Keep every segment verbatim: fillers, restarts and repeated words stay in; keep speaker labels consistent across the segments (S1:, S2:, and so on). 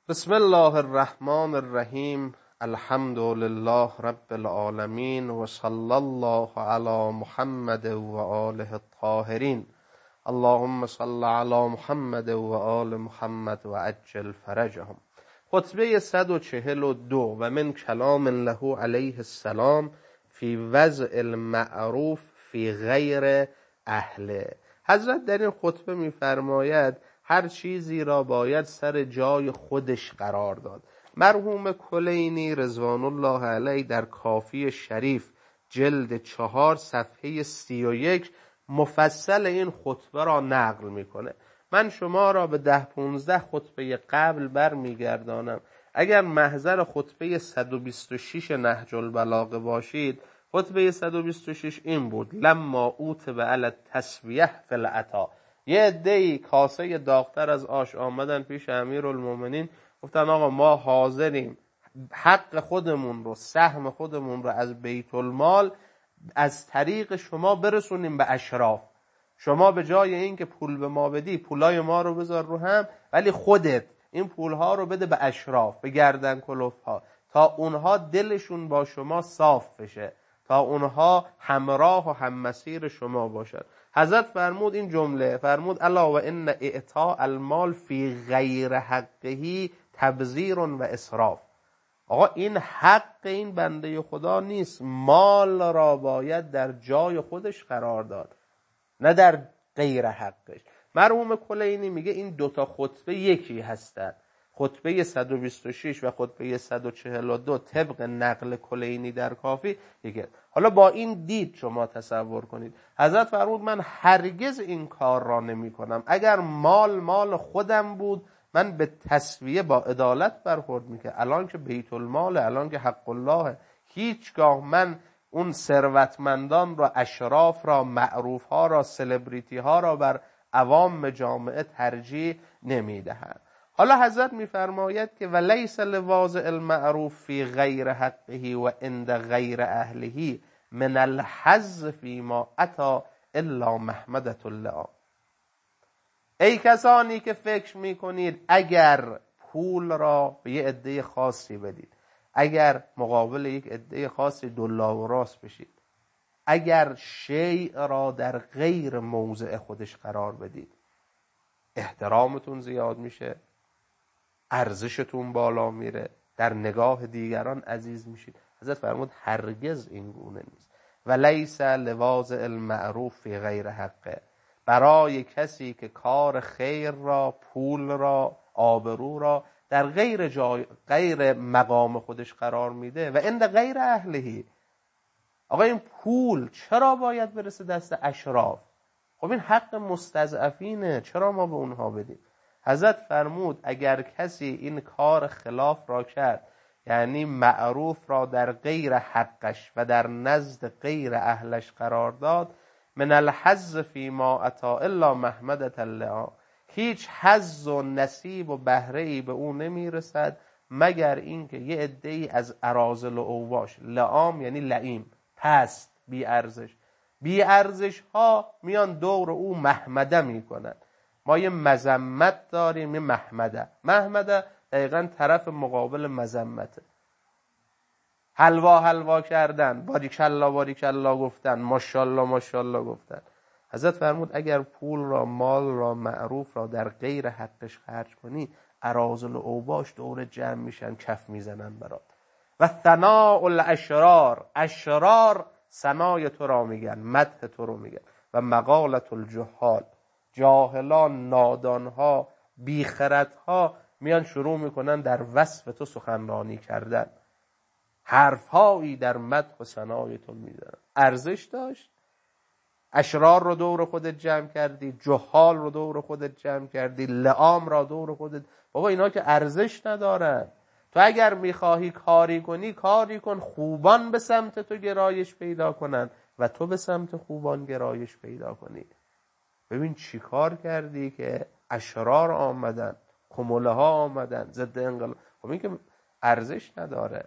S1: بسم الله الرحمن الرحیم. الحمد لله رب العالمین و صلی الله علی محمد و آله الطاهرین. اللهم صل علی محمد و آل محمد و عجل فرجهم. خطبه صد و چهل و دو و من کلام له علیه السلام فی وضع المعروف فی غیر اهله. حضرت در این خطبه می‌فرماید هر چیزی را باید سر جای خودش قرار داد. مرحوم کلینی رضوان الله علیه در کافی شریف جلد چهار صفحه سی و یک مفصل این خطبه را نقل میکنه. من شما را به ده پونزده خطبه قبل بر میگردانم. اگر محضر خطبه صد و بیست و شش نهج البلاغه باشید، خطبه صد و بیست و شش این بود: لما اوتب علی التسویه فی العطا. یه عده‌ای کاسه داغ‌تر از آش آمدن پیش امیرالمومنین، گفتن آقا ما حاضریم حق خودمون رو، سهم خودمون رو از بیت المال از طریق شما برسونیم به اشراف. شما به جای این که پول به ما بدی، پولای ما رو بذار رو هم، ولی خودت این پولها رو بده به اشراف، به گردن کلوف‌ها، تا اونها دلشون با شما صاف بشه، تا اونها همراه و هممسیر شما باشد. حضرت فرمود این جمله، فرمود الا و ان اعطاء المال فی غیر حقه تبذیر و اسراف. آقا این حق این بنده خدا نیست، مال را باید در جای خودش قرار داد، نه در غیر حقش. مرحوم کلینی میگه این دوتا خطبه یکی هستند، خطبه صد و بیست و شش و خطبه صد و چهل و دو طبق نقل کلینی در کافی یکی. حالا با این دید شما تصور کنید، حضرت فرمود من هرگز این کار را نمی کنم. اگر مال مال خودم بود من به تسویه با عدالت برخورد میکنم. الان که بیت المال، الان که حق الله، هیچگاه من اون ثروتمندان را، اشراف را، معروف ها را، سلبریتی ها را بر عوام جامعه ترجیح نمیدهم. حالا حضرت میفرماید که ولیس لواضع المعروف فی غیر حقه و عند غیر اهله من الحظ فیما اتی الا محمدة اللعام. ای کسانی که فکر میکنید اگر پول را به یه عده خاصی بدید، اگر مقابل یک عده خاصی دلا و راست بشید، اگر شیء را در غیر موضع خودش قرار بدید، احترامتون زیاد میشه، ارزشتون بالا میره، در نگاه دیگران عزیز میشید. حضرت فرمود هرگز این گونه نیست. ولیس لواضع المعروف فی غیر حقه. برای کسی که کار خیر را، پول را، آبرو را در غیر جای، غیر مقام خودش قرار میده و عند غیر اهلهی. آقا این پول چرا باید برسه دست اشراف؟ خب این حق مستضعفینه، چرا ما به اونها بدیم؟ حضرت فرمود اگر کسی این کار خلاف را کرد، یعنی معروف را در غیر حقش و در نزد غیر اهلش قرار داد، من الحظ فیما اتی الا محمدة اللعام، هیچ حظ و نصیب و بهره ای به اون نمیرسد مگر اینکه یه عده‌ای از اراذل و اوباش، لعام یعنی لعیم، پست، بی ارزش، بی ارزش ها میان دور او محمده میکنن. ما یه مذمت داریم، یه محمده. محمده دقیقا طرف مقابل مذمته. حلوا حلوا کردن، باریکلا باریکلا گفتن، ماشاءالله ماشاءالله گفتن. حضرت فرمود اگر پول را، مال را، معروف را در غیر حقش خرج کنی، اراذل و اوباش دور جمع میشن، کف میزنن برات. و ثناء الاشرار، اشرار ثنای تو را میگن، مدح تو رو میگن. و مقالت الجهال، جاهلان، نادانها، بیخردها میان شروع میکنن در وصف تو سخنرانی کردن، حرفهایی در مدح و ثنای تو میزنن. ارزش داشت؟ اشرار رو دور خودت جمع کردی، جهال رو دور خودت جمع کردی، لعام را دور خودت. بابا اینا که ارزش ندارن. تو اگر میخواهی کاری کنی، کاری کن خوبان به سمت تو گرایش پیدا کنن و تو به سمت خوبان گرایش پیدا کنی. ببین چی کار کردی که اشرار آمدن، کموله ها آمدن، ضد انقلاب. خب این که ارزش نداره.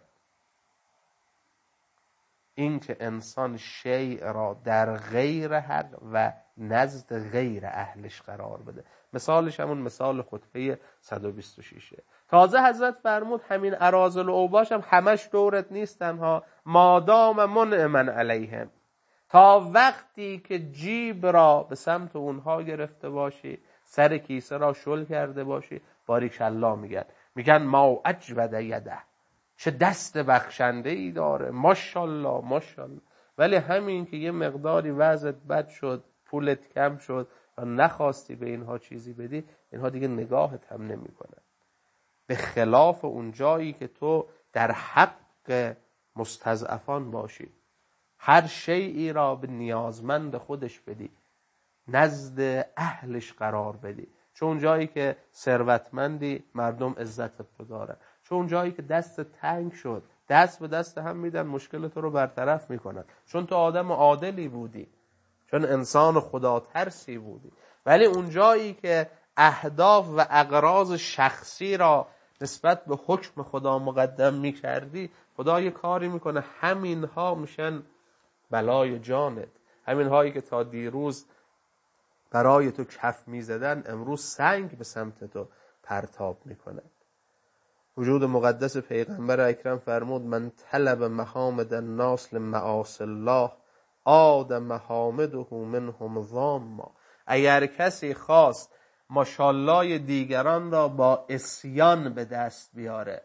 S1: این که انسان شیء را در غیر حق و نزد غیر اهلش قرار بده. مثالش همون مثال خطبه صد و بیست و شش. تازه حضرت فرمود همین اراذل و اوباش هم همش دورت نیستن ها، مادام منعما علیهم، تا وقتی که جیب را به سمت اونها گرفته باشی، سر کیسه را شل کرده باشی، باریکالله میگن میگن ما اجود یده، چه دست بخشنده ای داره، ماشاءالله ماشاءالله. ولی همین که یه مقداری وضعت بد شد، پولت کم شد و نخواستی به اینها چیزی بدی، اینها دیگه نگاهت هم نمی کنن. به خلاف اون جایی که تو در حق مستضعفان باشی، هر شیئی را به نیازمند خودش بدی، نزد اهلش قرار بدی. چون جایی که ثروتمندی مردم عزت تو دارن، چون جایی که دست تنگ شد دست به دست هم میدن، مشکل تو رو برطرف میکنن، چون تو آدم عادلی بودی، چون انسان خدا ترسی بودی. ولی اون جایی که اهداف و اغراض شخصی را نسبت به حکم خدا مقدم میکردی، خدا یه کاری میکنه همینها میشن بلای جانت. همین هایی که تا دیروز برای تو کف میزدن، امروز سنگ به سمت تو پرتاب میکنن. وجود مقدس پیغمبر اکرم فرمود من طلب محامد الناس لمعاصی الله عاد محامده منهم ضاما. اگر کسی خواست ماشاءالله دیگران را با عصیان به دست بیاره،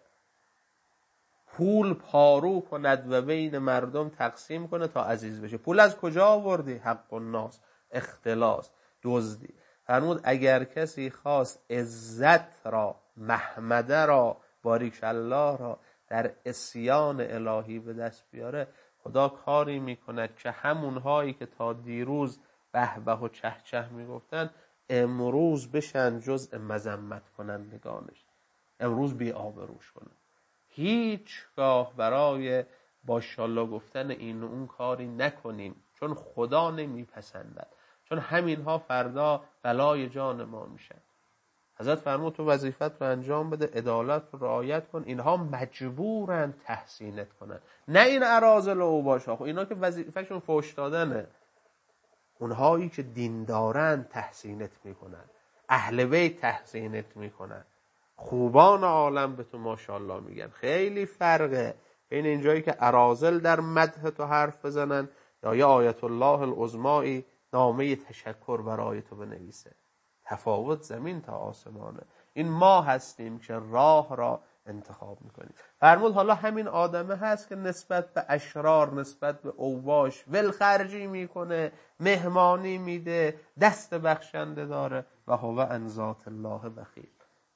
S1: پول پارو کند و بین مردم تقسیم کنه تا عزیز بشه. پول از کجا آوردی؟ حق الناس، اختلاس، دزدی. فرمود اگر کسی خواست عزت را، محمده را، باریک الله را در عصیان الهی به دست بیاره، خدا کاری میکند که همونهایی که تا دیروز به به و چه چه میگفتن، امروز بشن جزء مذمت کنندگانش، امروز بی آبروش کنن. هیچگاه برای باشالله گفتن این و اون کاری نکنیم، چون خدا نمیپسندد، چون همینها فردا بلای جان ما میشن. حضرت فرمود تو وظیفت رو انجام بده، عدالت رو رعایت کن، اینها مجبورن تحسینت کنن، نه این اراذل و اوباش ها. اینا که وظیفهشون فحش دادنه. اونهایی که دین دارن تحسینت میکنن، اهل بیت تحسینت میکنن، خوبان عالم به تو ماشاءالله میگن. خیلی فرقه بین اینجایی که اراذل در مدح تو حرف بزنن یا یه آیت الله العظمایی نامه تشکر برای تو بنویسه. تفاوت زمین تا آسمانه. این ما هستیم که راه را انتخاب میکنیم. فرمود حالا همین آدمه هست که نسبت به اشرار، نسبت به اوباش ولخرجی میکنه، مهمانی میده، دست بخشنده داره و هو عن ذات الله بخیل.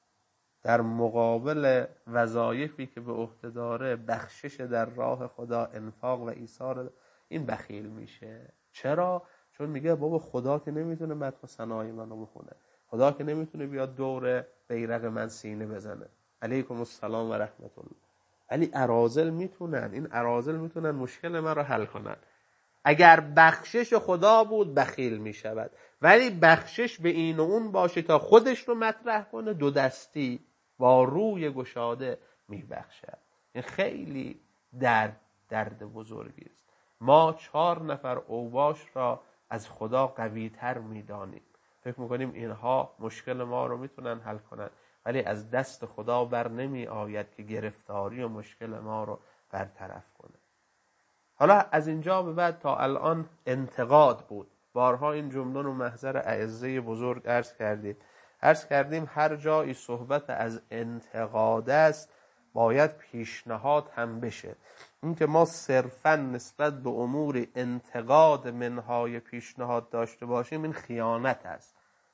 S1: در مقابل وظایفی که به عهده داره، بخشش در راه خدا، انفاق و ایثار، این بخیل میشه. چرا؟ چون میگه بابا خدا که نمیتونه مدح و ثنای منو بخونه، خدا که نمیتونه بیاد دور بیرق من سینه بزنه، علیکم السلام و رحمت الله. ولی اراذل میتونن، این اراذل میتونن مشکل من رو حل کنن. اگر بخشش خدا بود بخیل میشود، ولی بخشش به این و اون باشه تا خودش رو مطرح کنه، دو دستی با روی گشاده میبخشد. این خیلی درد درد بزرگی است. ما چهار نفر اوباش را از خدا قوی تر میدانیم، فکر میکنیم اینها مشکل ما رو میتونن حل کنن، ولی از دست خدا بر نمی آید که گرفتاری و مشکل ما رو برطرف کنه. حالا از اینجا به بعد تا الان انتقاد بود. بارها این جمله رو محضر اعزه بزرگ عرض کردید. عرض کردیم هر جایی صحبت از انتقاد است باید پیشنهاد هم بشه. این که ما صرفاً نسبت به امور انتقاد منهای پیشنهاد داشته باشیم، این خیانت است.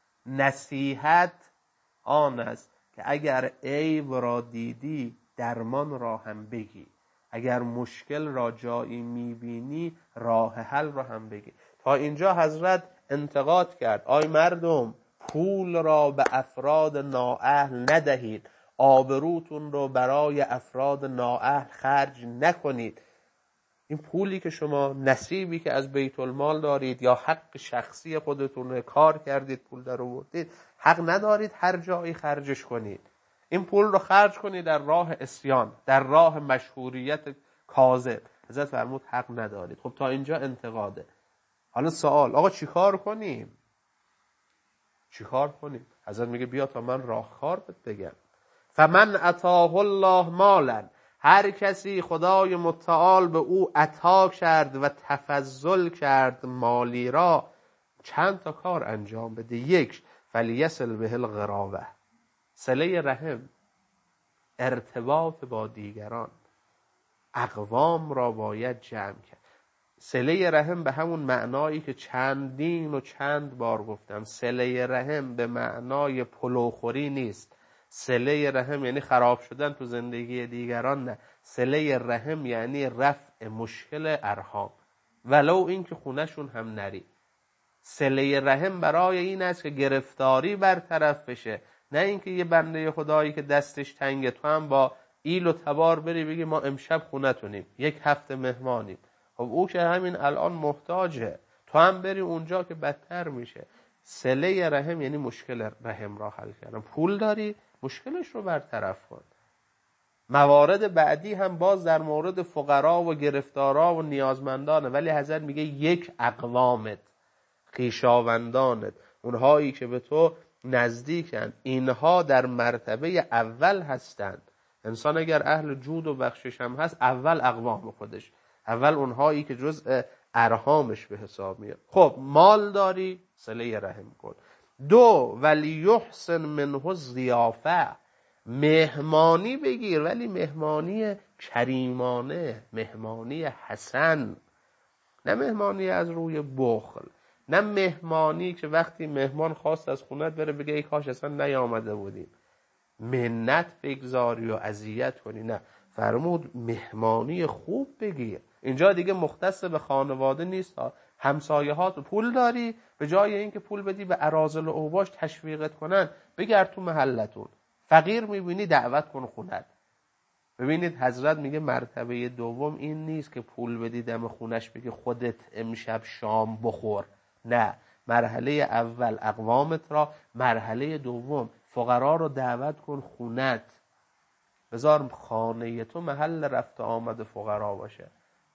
S1: نصیحت آن است که اگر عیب را دیدی درمان را هم بگی، اگر مشکل را جایی میبینی راه حل را هم بگی. تا اینجا حضرت انتقاد کرد آی مردم، پول را به افراد نااهل ندهید، آبروتون رو برای افراد نااهل خرج نکنید. این پولی که شما، نصیبی که از بیت المال دارید یا حق شخصی خودتون کار کردید پول در آوردید، حق ندارید هر جایی خرجش کنید. این پول رو خرج کنید در راه عصیان، در راه مشهوریت کاذب. حضرت فرمود حق ندارید. خب تا اینجا انتقاده. حالا سوال، آقا چی کار کنیم؟ چی کار کنیم؟ حضرت میگه بیا تا من راهکار بهت بگم. فمن اتاه الله مالا، هر کسی خدای متعال به او عطا کرد و تفضل کرد مالی را، چند تا کار انجام بده. یک، فلیصل به القرابه، صله رحم، ارتباط با دیگران، اقوام را باید جمع کرد. صله رحم به همون معنایی که چندین و چند بار گفتم، صله رحم به معنای پلوخوری نیست. صله رحم یعنی خراب شدن تو زندگی دیگران، نه. صله رحم یعنی رفع مشکل ارحام، ولو این که خونهشون هم نری. صله رحم برای این است که گرفتاری برطرف بشه، نه اینکه یه بنده خدایی که دستش تنگه تو هم با ایل و تبار بری بگی ما امشب خونتونیم، یک هفته مهمانیم. خب او که همین الان محتاجه، تو هم بری اونجا که بدتر میشه. صله رحم یعنی مشکل رحم را حل کردن. پول داری، مشکلش رو برطرف کن. موارد بعدی هم باز در مورد فقرا و گرفتارا و نیازمندانه، ولی حضرت میگه یک، اقوامت، خویشاوندانت، اونهایی که به تو نزدیکن، اینها در مرتبه اول هستند. انسان اگر اهل جود و بخشش هم هست، اول اقوام خودش، اول اونهایی که جزء ارحامش به حساب میاد. خب مال داری، صله رحم کن. دو، ولی یحسن منه ضیافه، مهمانی بگیر، ولی مهمانی کریمانه، مهمانی حسن، نه مهمانی از روی بخل، نه مهمانی که وقتی مهمان خواست از خونت بره بگه ای کاش اصلا نیامده بودیم، منت بگذاری و اذیت کنی. نه، فرمود مهمانی خوب بگیر. اینجا دیگه مختص به خانواده نیست، همسایه ها. پول داری، به جای اینکه پول بدی به اراذل و اوباش تشویقت کنن، بگرد تو محلتون. فقیر میبینی دعوت کن خونت. ببینید حضرت میگه مرتبه دوم این نیست که پول بدی دم خونش بگی خودت امشب شام بخور، نه. مرحله اول اقوامت را، مرحله دوم فقرا رو دعوت کن خونت. بذار خانه تو محل رفت آمد فقرا باشه.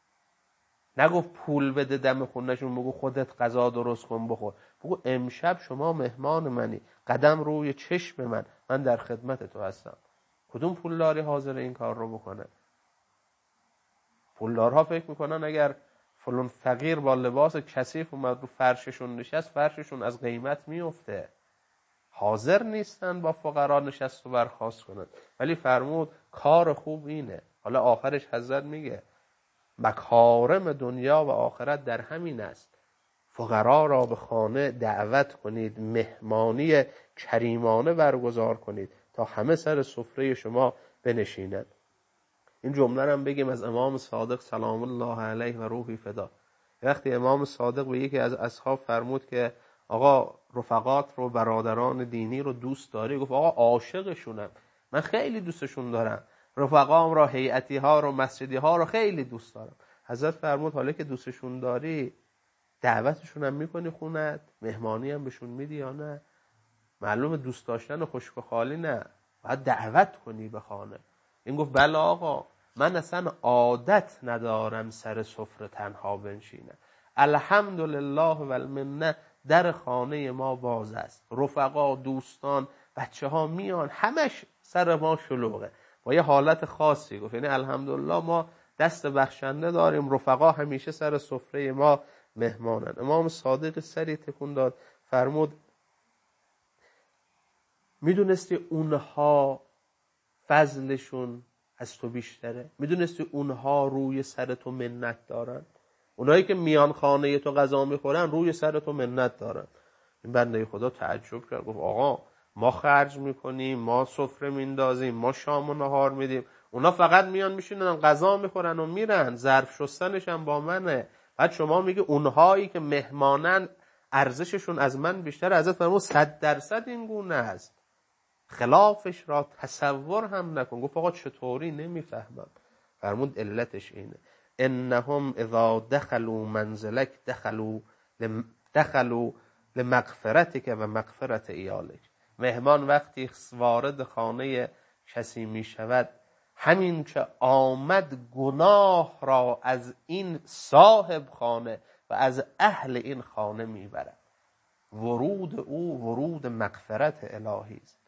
S1: نگفت پول بده دم خونشون بگو خودت غذا درست کن بخور. بگو امشب شما مهمان منی، قدم روی چشم من، من در خدمت تو هستم. کدوم پولداری حاضر این کار رو بکنه؟ پولدارها فکر میکنن اگر فلان فقیر با لباس کثیف اومد رو فرششون نشست، فرششون از قیمت میفته. حاضر نیستن با فقرا نشست و برخاست کنن. ولی فرمود کار خوب اینه. حالا آخرش حضرت میگه مکارم دنیا و آخرت در همین است. فقرا را به خانه دعوت کنید، مهمانی کریمانه برگزار کنید تا همه سر سفره شما بنشینند. این جمله هم بگیم از امام صادق سلام الله علیه و روحی فدا. وقتی امام صادق به یکی از اصحاب فرمود که آقا رفقات رو، برادران دینی رو دوست داری؟ گفت آقا عاشقشونم، من خیلی دوستشون دارم، رفقام را، هیئتی ها رو، مسجدی ها رو خیلی دوست دارم. حضرت فرمود حالا که دوستشون داری دعوتشون هم میکنی خونت، مهمانی هم بهشون میدی یا نه؟ معلومه دوست داشتن و خشک و خالی نه، باید دعوت کنی به خانه. این گفت بله آقا، من اصلا عادت ندارم سر سفره تنها بنشینم. الحمدلله و المنه در خانه ما باز است، رفقا، دوستان، بچه ها میان، همش سر ما شلوغه با یه حالت خاصی. گفت یعنی الحمدلله ما دست بخشنده داریم، رفقا همیشه سر سفره ما مهمانن. امام صادق سری تکون داد فرمود میدونستی اونها فضلشون از تو بیشتره؟ میدونستی اونها روی سر تو منت دارن؟ اونایی که میان خانه تو غذا میخورن روی سر تو منت دارن. این بنده خدا تعجب کرد، گفت آقا ما خرج میکنیم، ما سفره میندازیم، ما شام و نهار میدیم، اونا فقط میان میشینن غذا میخورن و میرن، ظرف شستنش هم با منه. بعد شما میگه اونهایی که مهمانن ارزششون از من بیشتره. حضرت فرمود صد درصد این گونه است، خلافش را تصور هم نکن. گفت آقا چطوری؟ نمیفهمم. فرمود علتش اینه، انهم اذا دخلوا منزلک دخلوا دخلوا لمغفرتک و مغفرت ایالک. مهمان وقتی وارد خانه کسی می شود، همین که آمد گناه را از این صاحب خانه و از اهل این خانه می برد. ورود او ورود مغفرت الهی است.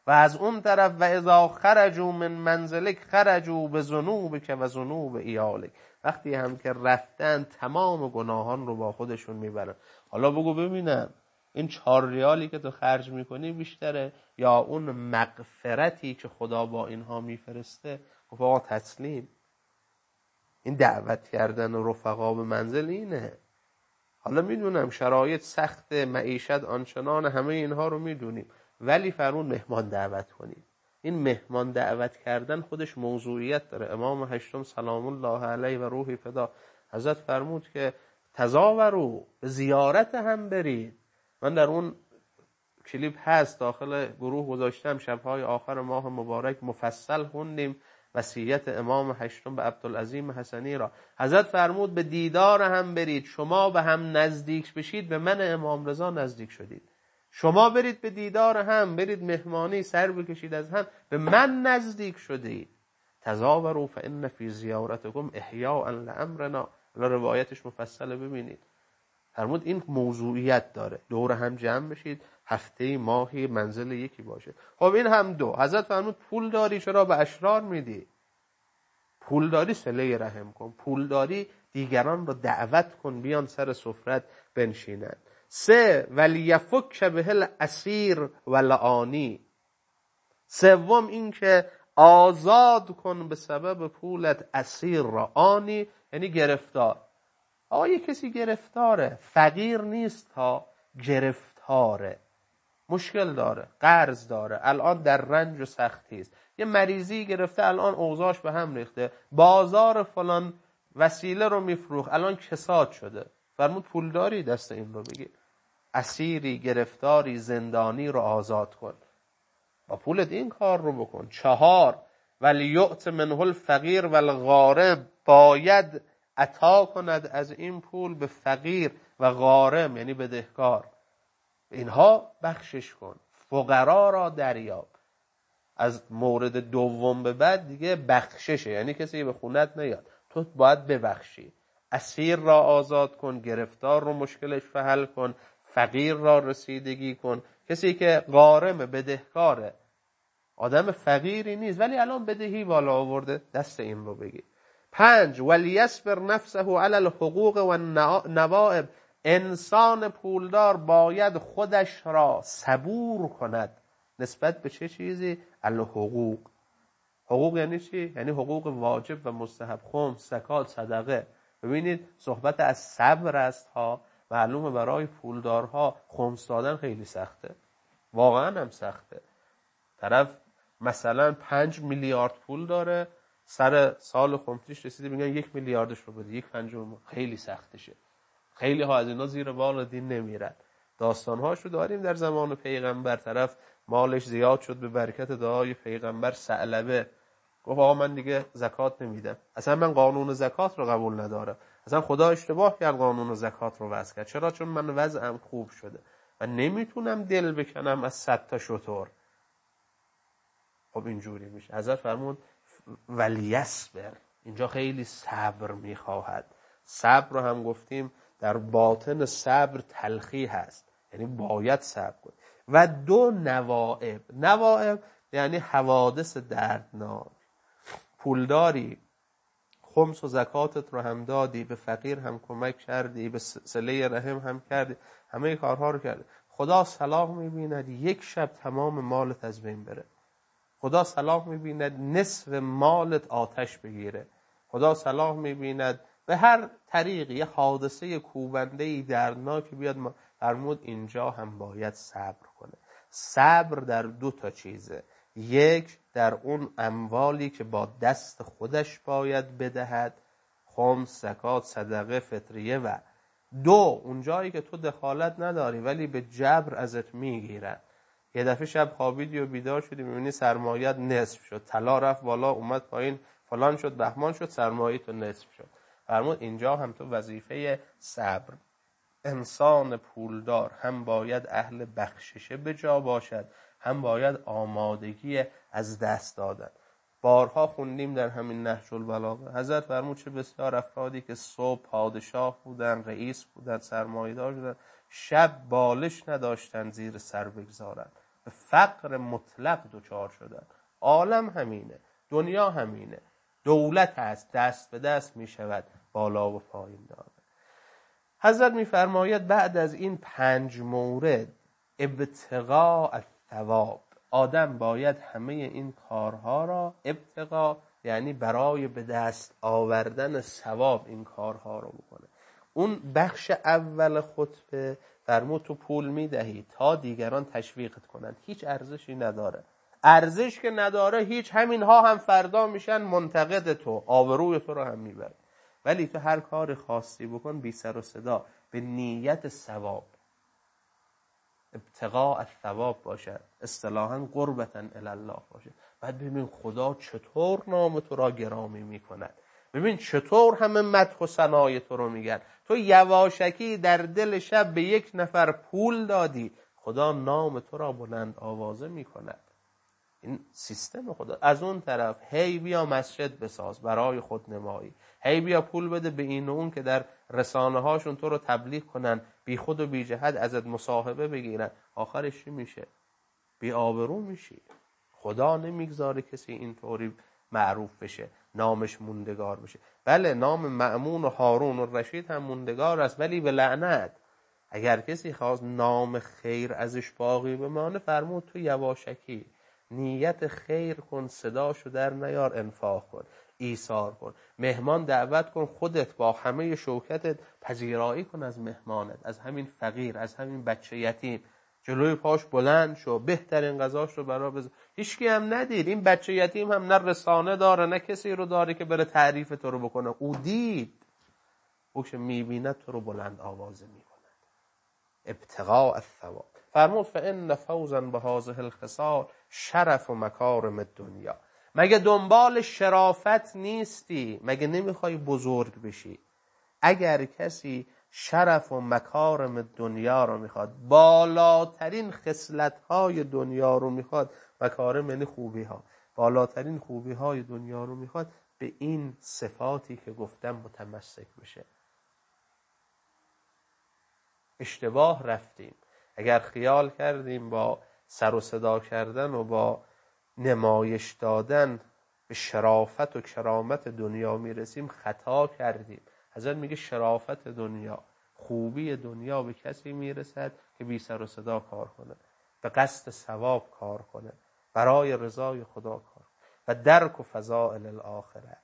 S1: و از اون طرف و اذا خرجوا من منزلک خرجوا بذنوبک و ذنوب ایالک، وقتی هم که رفتن تمام گناهان رو با خودشون میبرن. حالا بگو ببینم این چهار ریالی که تو خرج میکنی بیشتره یا اون مغفرتی که خدا با اینها میفرسته؟ گفت آقا تسلیم. این دعوت کردن و رفقا به منزل اینه. حالا میدونم شرایط سخت، معیشت آنچنان، همه اینها رو میدونیم، ولی فرمود مهمان دعوت کنید. این مهمان دعوت کردن خودش موضوعیت داره. امام هشتم سلام الله علیه و روحی فدا حضرت فرمود که تزاوروا، به زیارت هم برید. من در اون کلیپ هست داخل گروه گذاشتم، شبهای آخر ماه مبارک مفصل خوندیم وصیت امام هشتم به عبدالعظیم حسنی را. حضرت فرمود به دیدار هم برید. شما به هم نزدیک بشید به من امام رضا نزدیک شدید. شما برید به دیدار هم، برید مهمانی سر بکشید از هم، به من نزدیک شدید. تزاوروا فان فی زیارتکم احیاء لامرنا. روایتش مفصله ببینید. فرمود این موضوعیت داره، دور هم جمع بشید، هفته ماهی منزل یکی باشه. خب این هم دو. حضرت فرمود پول داری چرا به اشرار میدی؟ پول داری صله رحم کن، پول داری دیگران رو دعوت کن بیان سر سفرت بنشینن. سه ولیفک به الاسیر ولعانی. سوم این که آزاد کن به سبب پولت اسیر را. آنی یعنی گرفتار. آقا یه کسی گرفتاره، فقیر نیست ها، گرفتاره، مشکل داره، قرض داره، الان در رنج و سختی است، یه مریضی گرفته، الان اوضاعش به هم ریخته، بازار فلان وسیله رو میفروخت، الان کساد شده. فرمود پول داری دست این رو بگیر. اسیری، گرفتاری، زندانی رو آزاد کن، با پولت این کار رو بکن. چهار ولیؤت منه الفقیر والغارم. باید عطا کند از این پول به فقیر و غارم یعنی بدهکار. اینها بخشش کن، فقرا را دریاب. از مورد دوم به بعد دیگه بخششه، یعنی کسی به خونت نیاد، تو باید ببخشی. اسیر را آزاد کن، گرفتار رو مشکلش حل کن، فقیر را رسیدگی کن. کسی که غارم بدهکاره، آدم فقیری نیست ولی الان بدهی بالا آورده، دست این رو بگیر. پنج ولیصبر نفسه علی الحقوق و النوائب. انسان پولدار باید خودش را صبور کند نسبت به چه چیزی؟ الحقوق. حقوق یعنی چی؟ یعنی حقوق واجب و مستحب، خمس، زکات، صدقه. ببینید صحبت از صبر است ها. معلومه برای پولدارها خمس دادن خیلی سخته، واقعا هم سخته. طرف مثلا پنج میلیارد پول داره، سر سال خمسیش رسیده میگن یک میلیاردش رو بده، یک پنجم. خیلی سختشه. خیلی ها از اینا زیر بال دین نمیرن. داستانهاشو داریم در زمان پیغمبر. طرف مالش زیاد شد به برکت دعای پیغمبر، ثعلبه گفت آقا من دیگه زکات نمیدم، اصلا من قانون زکات رو قبول ندارم، اصلا خدا اشتباه کرد قانون زکات رو وضع کرد. چرا؟ چون من وضعم خوب شده و نمیتونم دل بکنم از صد تا شتر. خب اینجوری میشه. حضرت فرمود ولیصبر. اینجا خیلی صبر میخواهد. صبر رو هم گفتیم در باطن صبر تلخی هست، یعنی باید صبر کن. و دو نوائب. نوائب یعنی حوادث دردناک. پولداری، خمس و زکاتت رو هم دادی، به فقیر هم کمک کردی، به صله رحم هم کردی، همه کارها رو کردی. خدا صلاح میبیند یک شب تمام مالت از بین بره. خدا صلاح میبیند نصف مالت آتش بگیره. خدا صلاح میبیند به هر طریق یه حادثه کوبنده‌ای دردناکی بیاد. فرمود اینجا هم باید صبر کنه. صبر در دو تا چیزه. یک، در اون اموالی که با دست خودش باید بدهد، خمس، زکات، صدقه، فطریه. و دو، اون جایی که تو دخالت نداری ولی به جبر ازت میگیرن. یه دفعه شب خوابیدی و بیدار شدی میبینی سرمایت نصف شد، طلا رفت بالا اومد پایین، فلان شد بهمان شد، سرمایه تو نصف شد. فرمود اینجا هم تو وظیفه صبر. انسان پولدار هم باید اهل بخششه به جا باشد، هم باید آمادگی از دست دادن. بارها خوندیم در همین نهج البلاغه. حضرت فرمود چه بسیار افرادی که صبح پادشاه بودن، رئیس بودن، سرمایه‌دار بودن، شب بالش نداشتن زیر سر بگذارن. به فقر مطلق دچار شدن. عالم همینه، دنیا همینه، دولت هست دست به دست می شود، بالا و پایین داره. حضرت میفرماید بعد از این پنج مورد ابتغاء الثواب، آدم باید همه این کارها را ابتغاء یعنی برای به دست آوردن ثواب این کارها رو بکنه. اون بخش اول خطبه فرمود تو پول میدهی تا دیگران تشویقت کنن، هیچ ارزشی نداره. ارزش که نداره هیچ، همینها هم فردا میشن منتقد تو، آبروی تو رو هم میبرن. ولی تو هر کار خاصی بکن بی سر و صدا به نیت ثواب، ابتغاء الثواب باشد، اصطلاحاً قربتاً الی الله باشد. بعد ببین خدا چطور نام تو را گرامی میکند، ببین چطور همه مدح و ثنای تو رو میگن. تو یواشکی در دل شب به یک نفر پول دادی، خدا نام تو را بلند آوازه میکند. این سیستم خدا. از اون طرف هی بیا مسجد بساز برای خود نمایی، هی بیا پول بده به این و اون که در رسانه هاشون تو رو تبلیغ کنن، بی خود و بی جهت ازت مصاحبه بگیرن، آخرش چی میشه؟ بی آبرو میشی. خدا نمیگذاره کسی اینطوری معروف بشه، نامش موندگار بشه. بله نام مأمون و هارون و رشید هم موندگار است، ولی به لعنت. اگر کسی خواست نام خیر ازش باقی بمانه، فرمود تو یواشکی نیت خیر کن، صداشو در نیار، انفاق کن، ایثار کن، مهمان دعوت کن، خودت با همه شوکتت پذیرایی کن از مهمانت، از همین فقیر، از همین بچه یتیم، جلوی پاش بلند شو، بهترین غذاش رو برا بذار. هیچکی هم ندید، این بچه یتیم هم نه رسانه داره نه کسی رو داره که بره تعریف تو رو بکنه. او دید، او که میبینه تو رو بلند آوازه میکند. ابتغاء الثواب. فرمود فإن فوزا بهذه الخصال شرف و مکارم الدنیا. مگه دنبال شرافت نیستی؟ مگه نمیخوای بزرگ بشی؟ اگر کسی شرف و مکارم دنیا رو میخواد، بالاترین خصلت‌های دنیا رو میخواد، مکارم یعنی خوبی ها، بالاترین خوبی های دنیا رو میخواد، به این صفاتی که گفتم متمسک بشه. اشتباه رفتیم اگر خیال کردیم با سر و صدا کردن و با نمایش دادن به شرافت و کرامت دنیا میرسیم، خطا کردیم. حضرت میگه شرافت دنیا، خوبی دنیا به کسی میرسد که بی سر و صدا کار کنه، به قصد ثواب کار کنه، برای رضای خدا کار کنه. و درک و فضائل الاخره،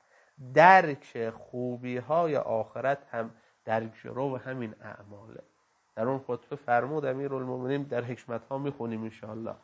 S1: درک خوبی های آخرت هم در جرو همین اعماله. در اون خطبه فرمود امیرالمومنین، در حکمت ها میخونیم انشاءالله،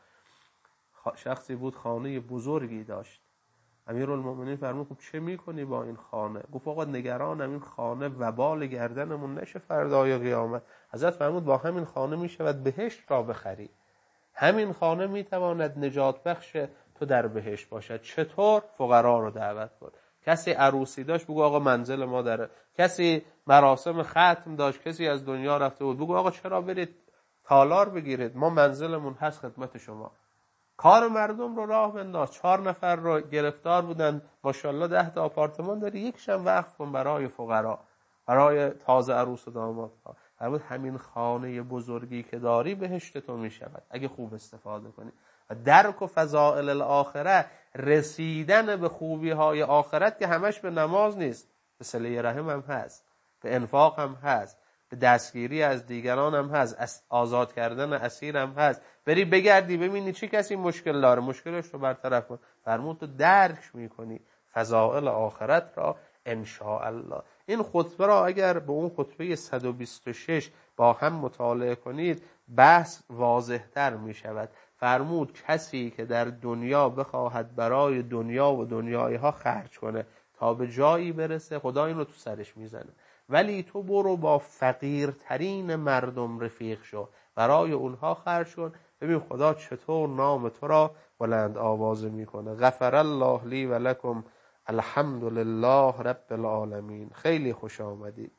S1: شخصی بود خانه بزرگی داشت. امیرالمومنین فرمود خب چه میکنی با این خانه؟ گفت آقا نگرانم این خانه وبال گردنمون نشه فردای قیامت. حضرت فرمود با همین خانه میشود بهشت را بخری، همین خانه میتواند نجات بخش تو در بهشت باشد. چطور؟ فقرا رو دعوت کن. کسی عروسی داشت بگو آقا منزل ما داره، کسی مراسم ختم داشت، کسی از دنیا رفته بود، بگو آقا چرا برید تالار بگیرید، ما منزلمون هست خدمت شما. کار مردم رو راه بنداز. چهار نفر رو گرفتار بودن، ماشاءالله ده تا آپارتمان داری، یکشم وقف کن برای فقرا، برای تازه عروس و داماد. فرمود همین خانه بزرگی که داری بهشت تو می شود اگه خوب استفاده کنی. و درک و فضائل الاخره، رسیدن به خوبی های آخرت که همش به نماز نیست، به صله رحم هم هست، به انفاق هم هست، به دستگیری از دیگران هم هست، آزاد کردن اسیر هم هست. بری بگردی ببینی چی کسی مشکل داره، مشکلش رو برطرف کن. فرمود تو درک میکنی فضائل آخرت را انشاءالله. این خطبه را اگر به اون خطبه صد و بیست و شش با هم مطالعه کنید، بحث واضح‌تر می شود. فرمود کسی که در دنیا بخواهد برای دنیا و دنیای ها خرج کنه تا به جایی برسه، خدا این رو تو سرش میزنه. ولی تو برو با فقیرترین مردم رفیق شو، برای اونها خرج کن، ببین خدا چطور نام تو را بلند آوازه میکنه. غفر الله لی و لکم، الحمد لله رب العالمین. خیلی خوش آمدید.